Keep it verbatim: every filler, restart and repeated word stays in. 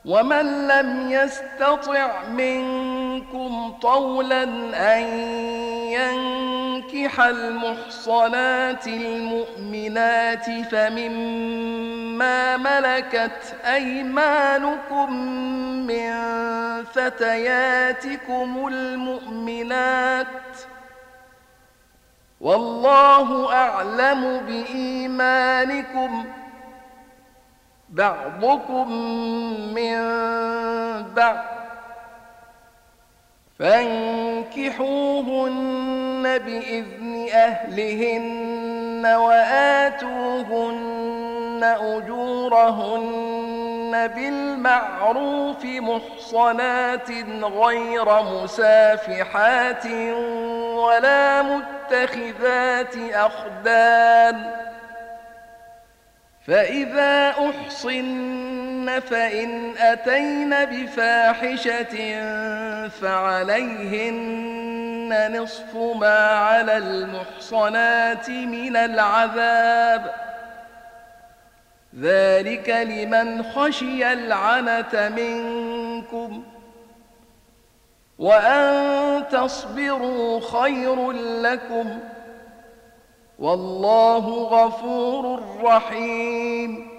ومن لم يستطع منكم طولا أن ينكح المحصنات المؤمنات فمما ملكت أيمانكم من فتياتكم المؤمنات والله أعلم بإيمانكم بعضكم من بعض فانكحوهن بإذن أهلهن وآتوهن أجورهن بالمعروف محصنات غير مسافحات ولا متخذات أخدان فإذا أحصن فإن أتين بفاحشة فعليهن نصف ما على المحصنات من العذاب ذلك لمن خشي العنة منكم وأن تصبروا خير لكم والله غفور رحيم